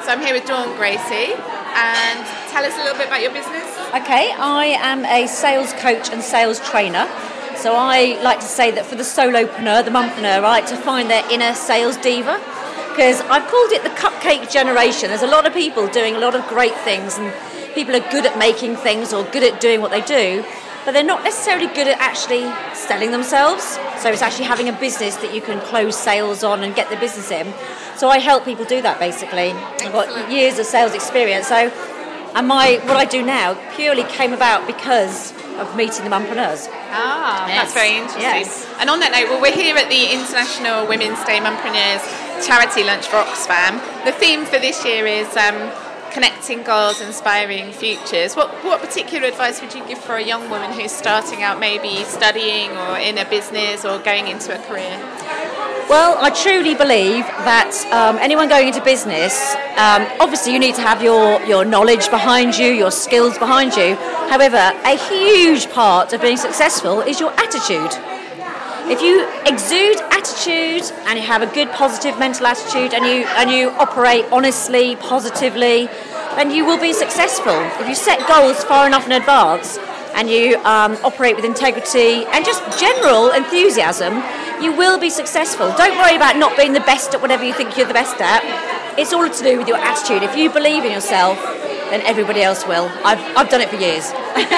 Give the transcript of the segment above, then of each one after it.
So I'm here with Dawn Gracie, and tell us a little bit about your business. Okay, I am a sales coach and sales trainer. So I like to say that for the solopreneur, the mumpreneur, right, to find their inner sales diva. Because I've called it the cupcake generation. There's a lot of people doing a lot of great things, and people are good at making things or good at doing what they do, but they're not necessarily good at actually selling themselves. So it's actually having a business that you can close sales on and get the business in. So I help people do that, basically. I've got years of sales experience. So, and what I do now purely came about because of meeting the mumpreneurs. Ah, yes. That's very interesting. Yes. And on that note, well, we're here at the International Women's Day Mumpreneurs Charity Lunch for Oxfam. The theme for this year is connecting goals, inspiring futures. What particular advice would you give for a young woman who's starting out, maybe studying or in a business or going into a career? Well, I truly believe that anyone going into business, obviously you need to have your knowledge behind you, your skills behind you. However, a huge part of being successful is your attitude. If you exude attitude and you have a good positive mental attitude and you operate honestly, positively, then you will be successful. If you set goals far enough in advance and you operate with integrity and just general enthusiasm, you will be successful. Don't worry about not being the best at whatever you think you're the best at. It's all to do with your attitude. If you believe in yourself, then everybody else will. I've done it for years.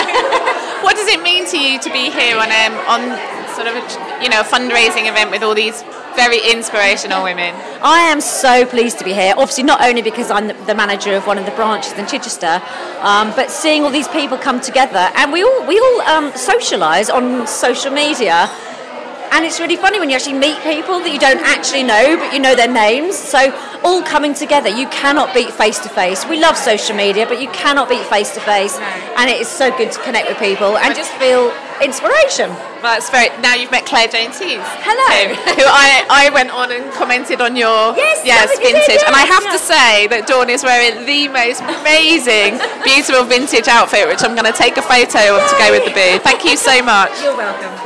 What does it mean to you to be here on sort of a fundraising event with all these very inspirational women? I am so pleased to be here. Obviously, not only because I'm the manager of one of the branches in Chichester, but seeing all these people come together, and we all socialise on social media. And it's really funny when you actually meet people that you don't actually know, but you know their names. So all coming together, you cannot beat face-to-face. We love social media, but you cannot beat face-to-face. And it is so good to connect with people and just feel inspiration. Well, that's very. Now you've met Claire Jones Hughes. Hello. Who I went on and commented on your vintage. And I have to say that Dawn is wearing the most amazing, beautiful vintage outfit, which I'm going to take a photo of to go with the booth. Thank you so much. You're welcome.